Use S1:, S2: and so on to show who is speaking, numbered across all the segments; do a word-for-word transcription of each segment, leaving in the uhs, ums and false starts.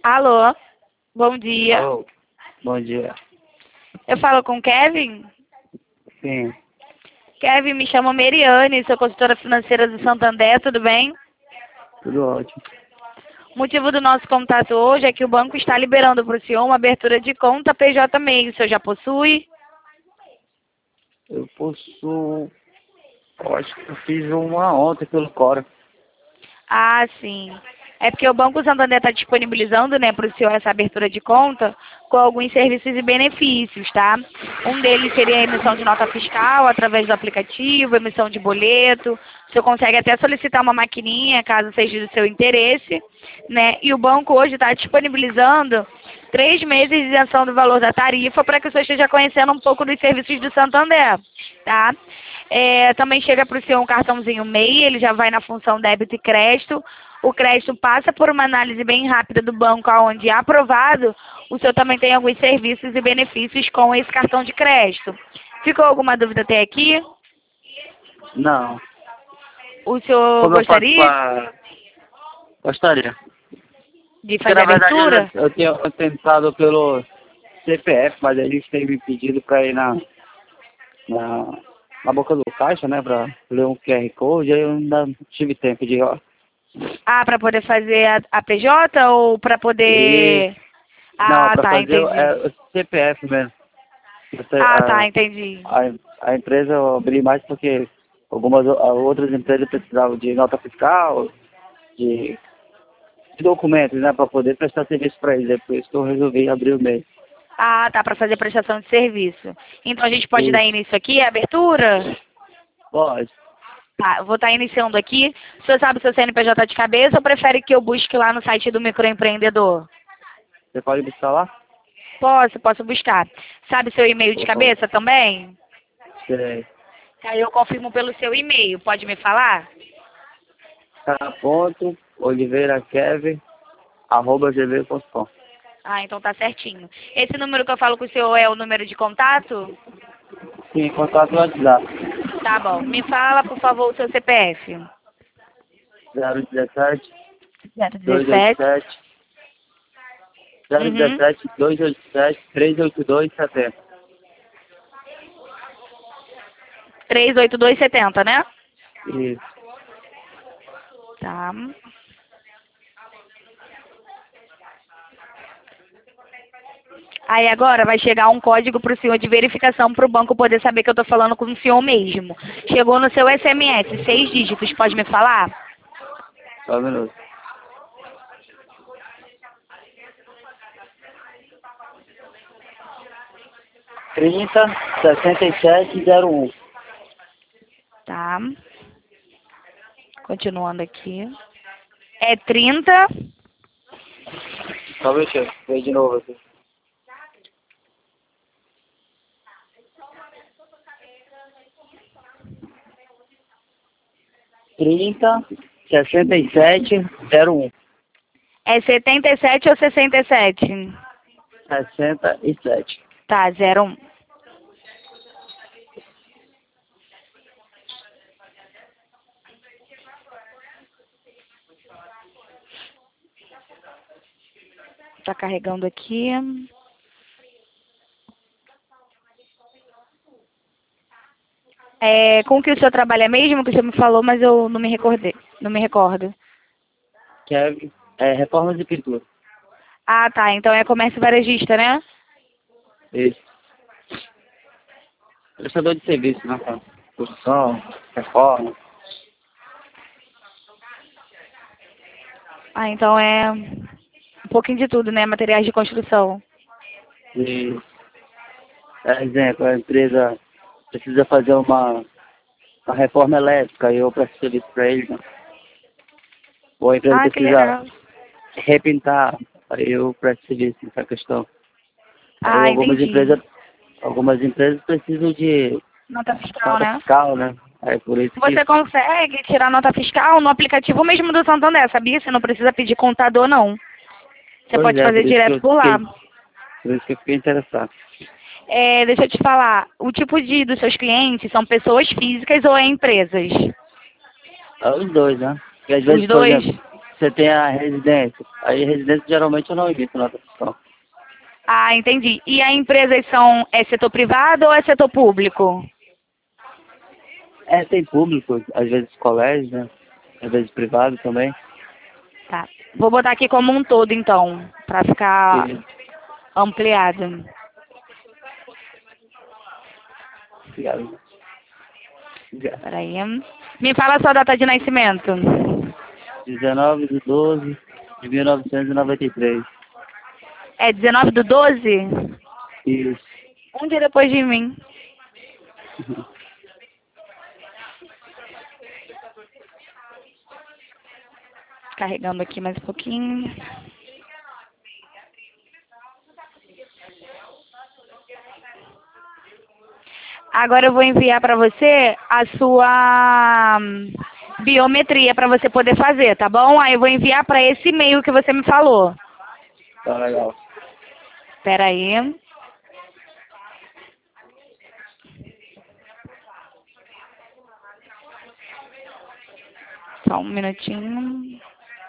S1: Alô, bom dia.
S2: Alô, bom dia.
S1: Eu falo com Kevin?
S2: Sim,
S1: Kevin, me chamo Meriane, sou consultora financeira do Santander, tudo bem?
S2: tudo ótimo.
S1: O motivo do nosso contato hoje é que o banco está liberando para o senhor uma abertura de conta P J M E I. O senhor já possui?
S2: Eu possuo, eu acho que eu fiz uma ontem pelo Cora.
S1: Ah, sim. É porque o Banco Santander está disponibilizando, né, para o senhor essa abertura de conta com alguns serviços e benefícios, tá? Um deles seria a emissão de nota fiscal através do aplicativo, emissão de boleto. O senhor consegue até solicitar uma maquininha, caso seja do seu interesse, né? E o banco hoje está disponibilizando três meses de isenção do valor da tarifa para que o senhor esteja conhecendo um pouco dos serviços do Santander, tá? É, também chega para o senhor um cartãozinho M E I, ele já vai na função débito e crédito. O crédito passa por uma análise bem rápida do banco, onde aprovado, o senhor também tem alguns serviços e benefícios com esse cartão de crédito. Ficou alguma dúvida até aqui?
S2: Não.
S1: O senhor
S2: Como eu faço
S1: gostaria
S2: pra... Gostaria.
S1: de
S2: Porque
S1: fazer
S2: na
S1: a
S2: verdade
S1: abertura?
S2: eu, eu tinha tentado pelo C P F, mas a gente teve me pedido pra ir na, na, na boca do caixa, né, pra ler um Q R Code, aí eu ainda não tive tempo de ir, ó.
S1: Ah, para poder fazer a, a P J ou para
S2: E...
S1: poder...
S2: Não,
S1: Ah,
S2: pra
S1: tá,
S2: fazer
S1: entendi.
S2: é, o C P F mesmo. Você,
S1: Ah, tá,
S2: a,
S1: entendi.
S2: a, a empresa eu abri mais porque algumas o- a- outras empresas precisavam de nota fiscal, de, de documentos, né, para poder prestar serviço para eles. É por isso que eu resolvi abrir o mês.
S1: Ah, tá, para fazer prestação de serviço. Então a gente pode dar
S2: Isso,
S1: início aqui, a abertura?
S2: pode.
S1: Tá, eu vou estar iniciando aqui. O senhor sabe o seu C N P J de cabeça ou prefere que eu busque lá no site do microempreendedor?
S2: Você pode buscar lá?
S1: Posso, posso buscar. Sabe seu e-mail de
S2: Por favor.
S1: cabeça também?
S2: Sei.
S1: Aí eu confirmo pelo seu e-mail. Pode me falar?
S2: Tá, ponto, Oliveira Kevin, arroba gmail ponto com.
S1: Ah, então tá certinho. Esse número que eu falo com o senhor é o número de contato?
S2: Sim, contato no WhatsApp.
S1: Tá bom. Me fala, por favor, o seu C P F.
S2: zero dezessete,
S1: zero
S2: dois oito
S1: dezessete.
S2: sete, zero
S1: Uhum.
S2: dezessete, dois oito sete, três oito dois, setenta.
S1: trezentos e oitenta e dois setenta, né?
S2: Isso.
S1: Tá. Aí agora vai chegar um código para o senhor de verificação para o banco poder saber que eu estou falando com o senhor mesmo. Chegou no seu S M S, seis dígitos, pode me falar?
S2: Só um minuto. trinta, sessenta e sete, zero um.
S1: Tá. Continuando aqui. É trinta.
S2: Só deixa eu ver de novo aqui. trinta, sessenta e sete, zero um.
S1: É setenta e sete ou sessenta e sete?
S2: sessenta e sete.
S1: Tá, zero um. Tá carregando aqui. É, com que o senhor trabalha mesmo, que o senhor me falou, mas eu não me recordei, não me recordo.
S2: Kevin, é reforma de pintura.
S1: Ah, tá, então é comércio varejista, né?
S2: Isso. Prestador de serviço, né? cara? Construção, reforma.
S1: Ah, então é um pouquinho de tudo, né? Materiais de construção.
S2: E, por exemplo, a empresa precisa fazer uma, uma reforma elétrica e eu presto serviço para eles, né? Ou a empresa
S1: Ah, que
S2: precisa
S1: legal.
S2: repintar, aí eu presto serviço nessa questão. Aí
S1: Ah,
S2: algumas
S1: entendi.
S2: empresas, algumas empresas precisam de
S1: Nota fiscal,
S2: nota
S1: né?
S2: fiscal, né? Aí por isso que,
S1: Você consegue tirar nota fiscal no aplicativo mesmo do Santander, sabia? Você não precisa pedir contador, não. Você
S2: pois
S1: pode
S2: é,
S1: fazer
S2: por isso que
S1: direto
S2: eu
S1: por lá.
S2: fiquei, por isso que eu fiquei interessado.
S1: É, deixa eu te falar, o tipo de dos seus clientes são pessoas físicas ou é empresas?
S2: É os dois, né? Porque às
S1: Os
S2: vezes, por
S1: dois?
S2: exemplo, você tem a residência. Aí residência geralmente eu não evito nota fiscal.
S1: Ah, entendi. E a empresa são, é setor privado ou é setor público?
S2: É, tem público, às vezes colégio, né? Às vezes privado também.
S1: Tá. Vou botar aqui como um todo, então, para ficar
S2: E,
S1: ampliado.
S2: obrigado. Obrigado.
S1: Peraí. Me fala a sua data de nascimento.
S2: dezenove de doze de mil novecentos e noventa e três.
S1: É dezenove do doze?
S2: Isso.
S1: Um dia depois de mim. Carregando aqui mais um pouquinho. Agora eu vou enviar para você a sua hum, biometria para você poder fazer, tá bom? Aí eu vou enviar para esse e-mail que você me falou.
S2: Tá legal.
S1: Espera aí. Só um minutinho.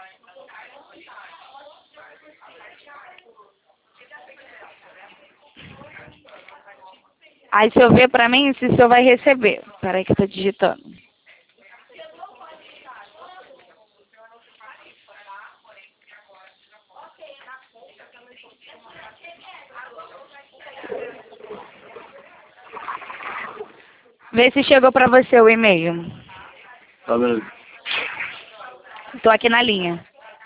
S1: Aí se eu ver para mim se o senhor vai receber. Espera aí que eu tô digitando. Vê se chegou para você o e-mail.
S2: Tá beleza.
S1: Tô aqui na linha.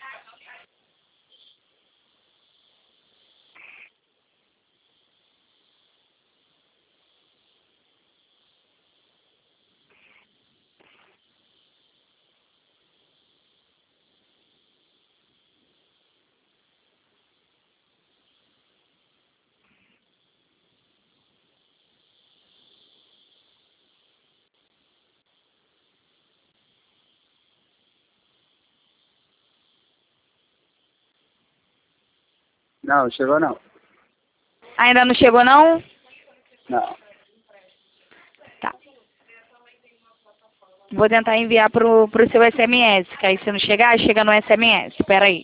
S2: Não, chegou não.
S1: Ainda não chegou não?
S2: Não.
S1: Tá. Vou tentar enviar pro, pro seu S M S, que aí se não chegar, chega no S M S. Espera aí.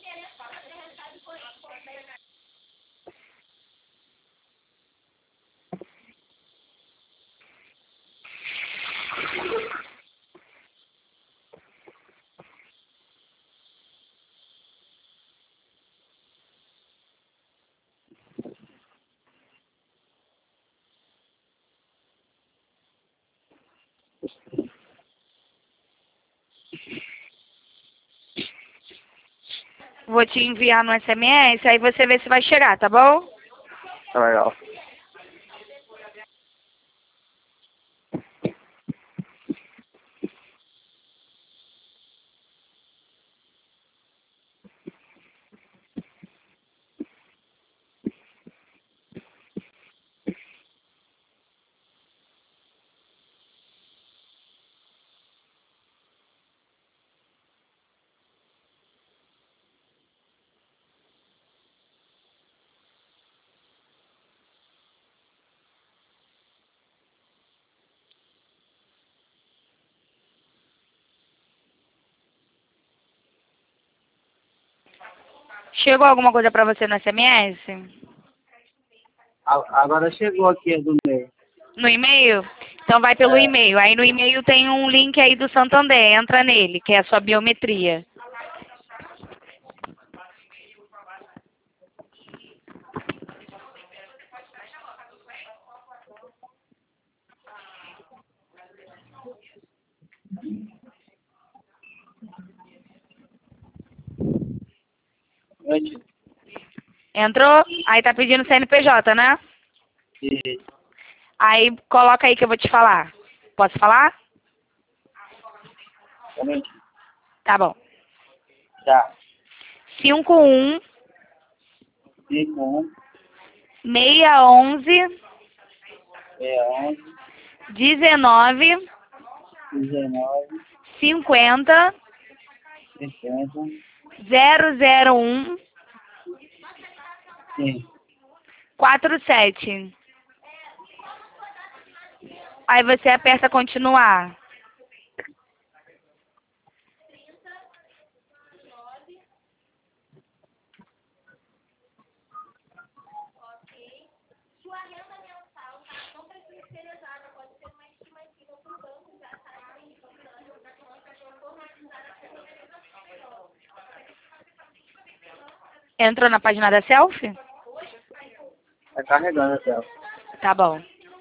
S1: Vou te enviar no S M S, aí você vê se vai chegar, tá bom?
S2: Tá legal.
S1: Chegou alguma coisa pra você no S M S?
S2: A- Agora chegou aqui do meio.
S1: No e-mail? Então vai pelo
S2: É.
S1: e-mail. Aí no e-mail tem um link aí do Santander. Entra nele, que é a sua biometria.
S2: Antes
S1: Entrou? Aí tá pedindo C N P J, né?
S2: de...
S1: Aí coloca aí que eu vou te falar. Posso falar?
S2: Somente.
S1: Tá bom.
S2: Tá.
S1: cinco um
S2: cinco um
S1: seis onze
S2: seis onze
S1: dezenove
S2: dezenove
S1: cinquenta
S2: cinquenta.
S1: zero zero um
S2: Sim.
S1: quatro sete. Aí você aperta continuar. Entrou na página da selfie?
S2: Tá carregando a tela.
S1: Tá bom.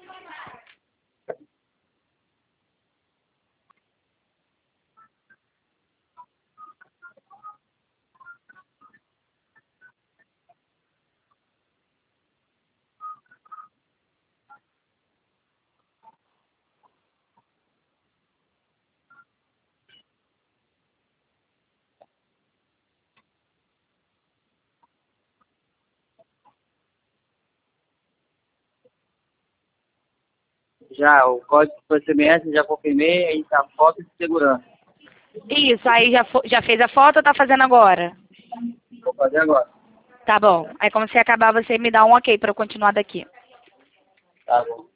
S2: Já, o código do S M S, já confirmei, aí tá foto de segurança.
S1: Isso, aí já, fo- já fez a foto ou tá fazendo agora?
S2: Vou fazer agora.
S1: Tá bom. Aí quando você acabar, você me dá um ok pra eu continuar daqui.
S2: Tá bom.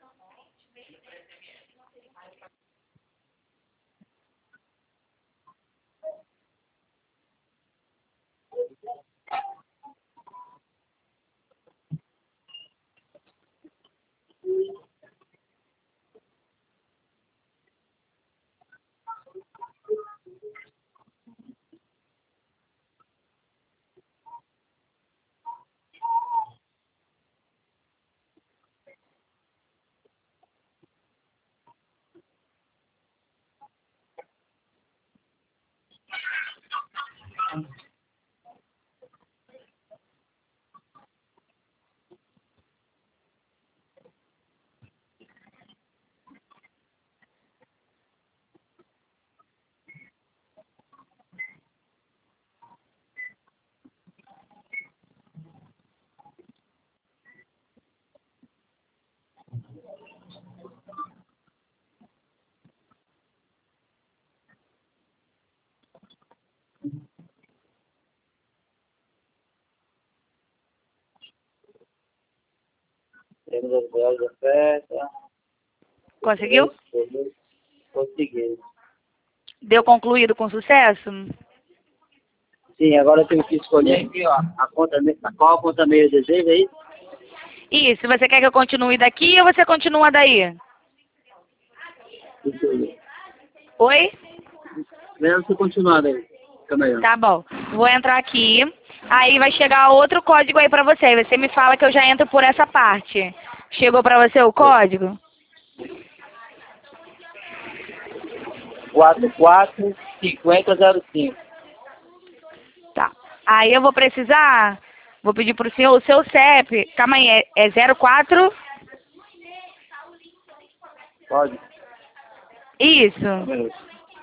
S2: Temos as bolas da festa.
S1: Conseguiu?
S2: Consegui.
S1: Deu concluído com sucesso?
S2: Sim, agora eu tenho que escolher aqui, ó, a conta, a qual a conta meio desejo aí?
S1: Isso, você quer que eu continue daqui ou você continua daí?
S2: Isso.
S1: Oi?
S2: Mesmo você continuar aí. Calma aí, ó.
S1: Tá bom. Vou entrar aqui. Aí vai chegar outro código aí pra você. Aí você me fala que eu já entro por essa parte. Chegou pra você o código?
S2: quatro quatro cinco zero zero cinco.
S1: Tá. Aí eu vou precisar, vou pedir pro senhor o seu C E P. Calma aí, é, é zero quatro?
S2: Pode?
S1: Isso.
S2: Um minuto.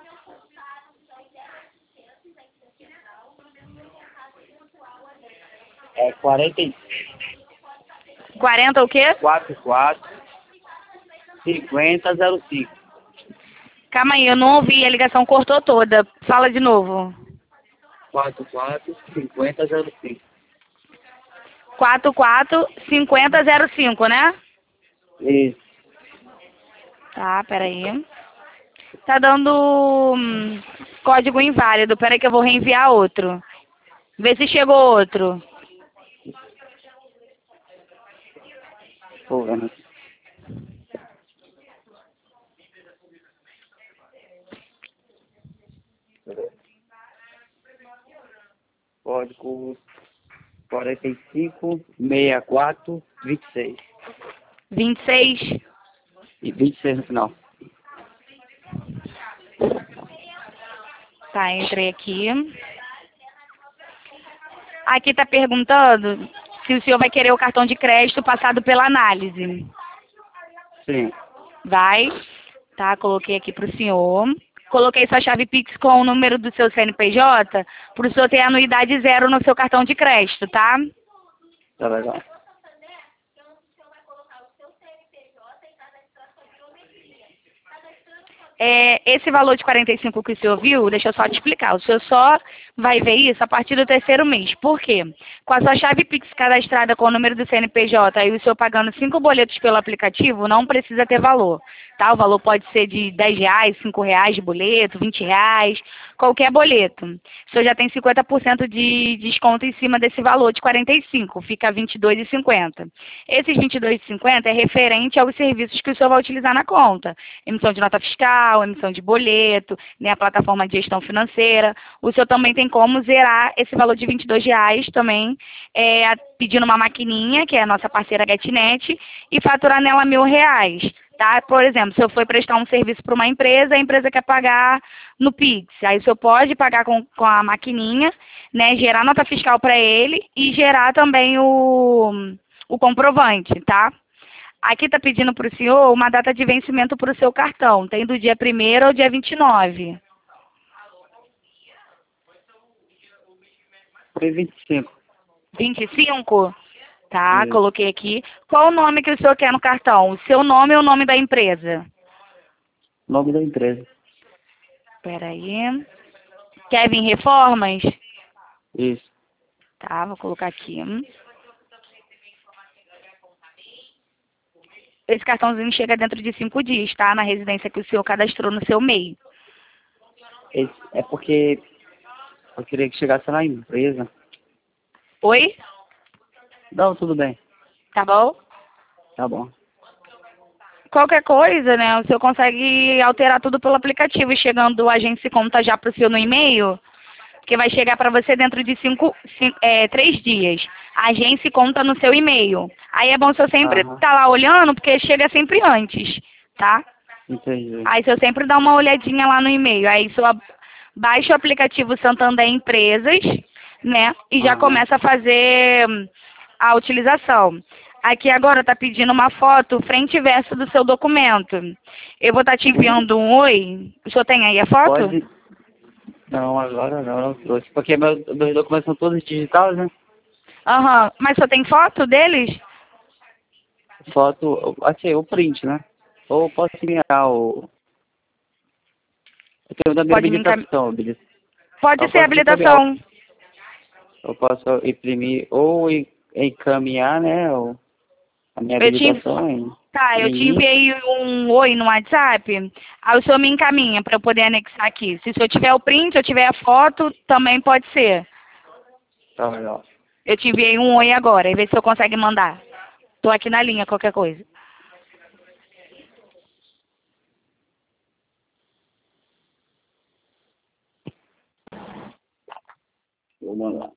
S2: É quarenta e
S1: quarenta o quê?
S2: quatro quatro cinquenta zero cinco.
S1: Calma aí, eu não ouvi, a ligação cortou toda. Fala de novo.
S2: quatro quatro cinquenta zero cinco.
S1: quatro quatro cinco zero zero cinco, né?
S2: Isso.
S1: Tá, peraí. Tá dando hum, código inválido. Peraí que eu vou reenviar outro. Vê se chegou outro.
S2: Tô vendo. Código quarenta e cinco sessenta e quatro vinte e seis.
S1: vinte e seis.
S2: E vinte e seis no final.
S1: Tá, entrei aqui. Aqui tá perguntando se o senhor vai querer o cartão de crédito passado pela análise.
S2: Sim.
S1: Vai. Tá, coloquei aqui pro senhor. Coloquei sua chave Pix com o número do seu C N P J pro senhor ter anuidade zero no seu cartão de crédito, tá?
S2: Tá legal.
S1: É, esse valor de quarenta e cinco que o senhor viu, deixa eu só te explicar. O senhor só vai ver isso a partir do terceiro mês. Por quê? Com a sua chave Pix cadastrada com o número do C N P J e o senhor pagando cinco boletos pelo aplicativo, não precisa ter valor. Tá? O valor pode ser de dez reais, cinco reais de boleto, vinte reais, qualquer boleto. O senhor já tem cinquenta por cento de desconto em cima desse valor de quarenta e cinco, fica vinte e dois reais e cinquenta centavos. Esses vinte e dois reais e cinquenta centavos é referente aos serviços que o senhor vai utilizar na conta. Emissão de nota fiscal, emissão de boleto, né, a plataforma de gestão financeira. O senhor também tem tem como zerar esse valor de vinte e dois reais também, é, pedindo uma maquininha, que é a nossa parceira GetNet, e faturar nela mil reais. Tá? Por exemplo, se eu for prestar um serviço para uma empresa, a empresa quer pagar no Pix. Aí o senhor pode pagar com, com a maquininha, né, gerar nota fiscal para ele e gerar também o, o comprovante, tá? Aqui está pedindo para o senhor uma data de vencimento para o seu cartão. Tem do dia primeiro ao dia vinte e nove.
S2: Foi vinte e cinco.
S1: vinte e cinco? Tá,
S2: Isso.
S1: coloquei aqui. Qual o nome que o senhor quer no cartão? O seu nome ou o nome da empresa?
S2: Nome da empresa.
S1: Espera aí. Kevin Reformas?
S2: Isso.
S1: Tá, vou colocar aqui. Esse cartãozinho chega dentro de cinco dias, tá? Na residência que o senhor cadastrou no seu M E I.
S2: Esse, é porque eu queria que chegasse na empresa.
S1: Oi?
S2: Não, tudo bem.
S1: Tá bom?
S2: Tá bom.
S1: Qualquer coisa, né? O senhor consegue alterar tudo pelo aplicativo, chegando o agente conta já para o senhor no e-mail, que vai chegar para você dentro de cinco, cinco, é, três dias. A agência conta no seu e-mail. Aí é bom o senhor sempre
S2: Aham.
S1: estar lá olhando, porque chega sempre antes, tá?
S2: Entendi.
S1: Aí o senhor sempre dá uma olhadinha lá no e-mail. Aí o senhor baixa o aplicativo Santander Empresas, né? E já
S2: Aham.
S1: começa a fazer hum, a utilização. Aqui agora está pedindo uma foto frente e verso do seu documento. Eu vou estar te enviando um oi. O senhor tem aí a foto?
S2: Pode. Não, agora não, não trouxe. Porque meus, meus documentos são todos digitais, né?
S1: Aham. Mas o senhor tem foto deles?
S2: Foto, assim, o print, né? Ou posso enviar o. Eu tenho da minha
S1: Pode me encam...
S2: habilitação, habilitação.
S1: Pode
S2: Eu
S1: ser
S2: posso encaminhar.
S1: habilitação.
S2: Eu posso imprimir ou en- encaminhar, né? O, a minha
S1: Eu te...
S2: habilitação em
S1: Tá, eu te
S2: imprimir.
S1: enviei um oi no WhatsApp. Aí o senhor me encaminha para eu poder anexar aqui. Se o senhor tiver o print, eu tiver a foto, também pode ser.
S2: Tá legal.
S1: Eu te enviei um oi agora, e vê se eu consegue mandar. Tô aqui na linha, qualquer coisa.
S2: Vou mandar.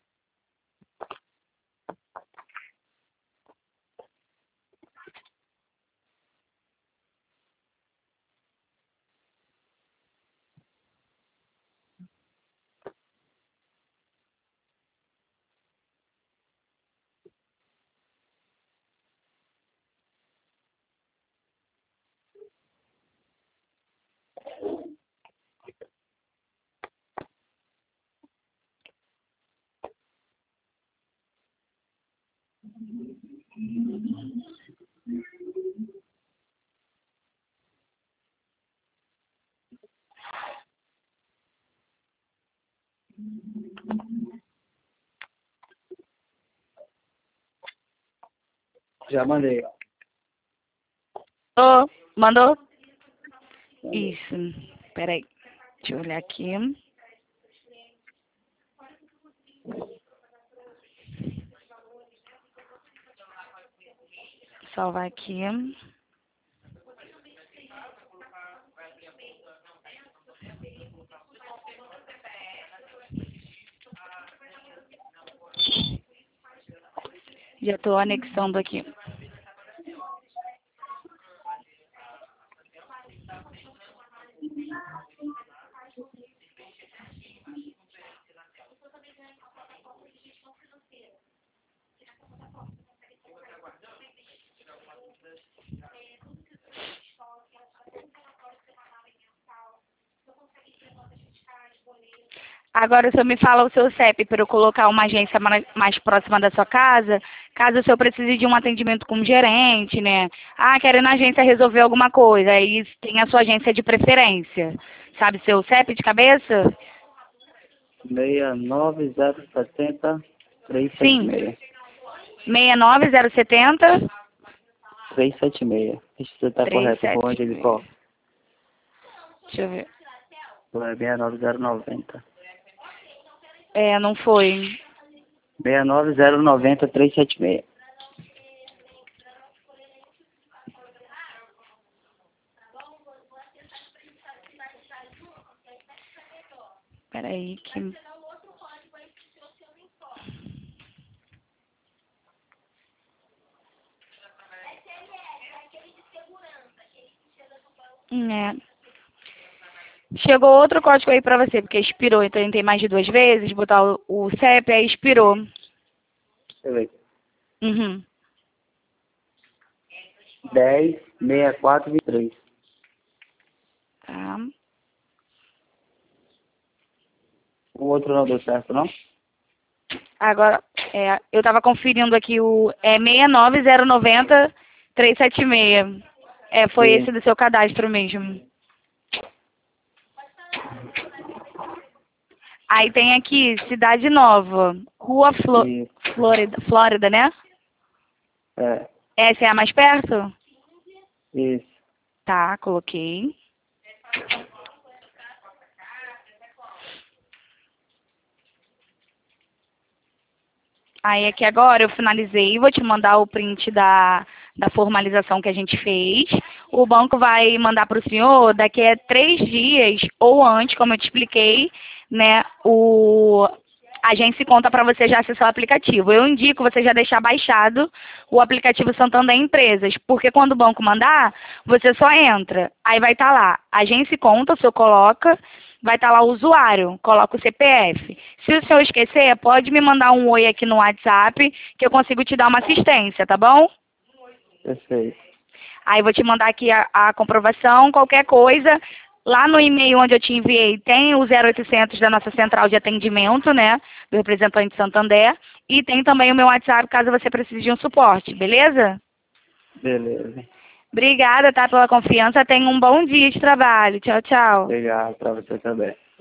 S2: Já mandei, ó.
S1: Ô, mandou? Isso. Peraí. Deixa eu olhar aqui. Salvar aqui. Já estou anexando aqui. Agora o senhor me fala o seu C E P para eu colocar uma agência mais mais próxima da sua casa, caso o senhor precise de um atendimento com um gerente, né? Ah, quero ir na agência resolver alguma coisa, aí tem a sua agência de preferência. Sabe seu C E P de cabeça?
S2: seis nove zero sete zero três sete
S1: Sim.
S2: seis.
S1: seis nove zero sete zero
S2: três sete seis. Isso você tá
S1: três
S2: correto.
S1: sete
S2: Vou onde ele
S1: seis.
S2: corre.
S1: Deixa eu ver.
S2: É seis nove zero nove zero.
S1: É, não foi.
S2: seis nove zero nove zero três sete seis.
S1: Peraí que... É. Chegou outro código aí pra você, porque expirou. Então, eu tentei mais de duas vezes, botar o, o C E P, aí expirou.
S2: Deixa eu ver.
S1: Uhum.
S2: dez, sessenta e quatro, vinte e três.
S1: Tá.
S2: O outro não deu certo, não?
S1: Agora, é, eu tava conferindo aqui o é seis nove zero nove zero três sete seis. É, foi
S2: Sim.
S1: esse do seu cadastro mesmo. Aí tem aqui, Cidade Nova, Rua Flo
S2: Isso.
S1: Flórida, Flórida, né?
S2: É.
S1: Essa é a mais perto?
S2: Isso.
S1: Tá, coloquei. Aí aqui agora eu finalizei, vou te mandar o print da, da formalização que a gente fez. O banco vai mandar para o senhor daqui a três dias ou antes, como eu te expliquei, né, o, a agência conta para você já acessar o aplicativo. Eu indico você já deixar baixado o aplicativo Santander Empresas, porque quando o banco mandar, você só entra. Aí vai estar lá, agência conta, o senhor coloca, vai estar lá o usuário, coloca o C P F. Se o senhor esquecer, pode me mandar um oi aqui no WhatsApp, que eu consigo te dar uma assistência, tá bom?
S2: Perfeito.
S1: Aí vou te mandar aqui a, a comprovação, qualquer coisa. Lá no e-mail onde eu te enviei tem o zero oitocentos da nossa central de atendimento, né, do representante Santander. E tem também o meu WhatsApp, caso você precise de um suporte, beleza?
S2: Beleza.
S1: Obrigada, tá, pela confiança. Tenha um bom dia de trabalho. Tchau, tchau.
S2: Obrigado pra você também.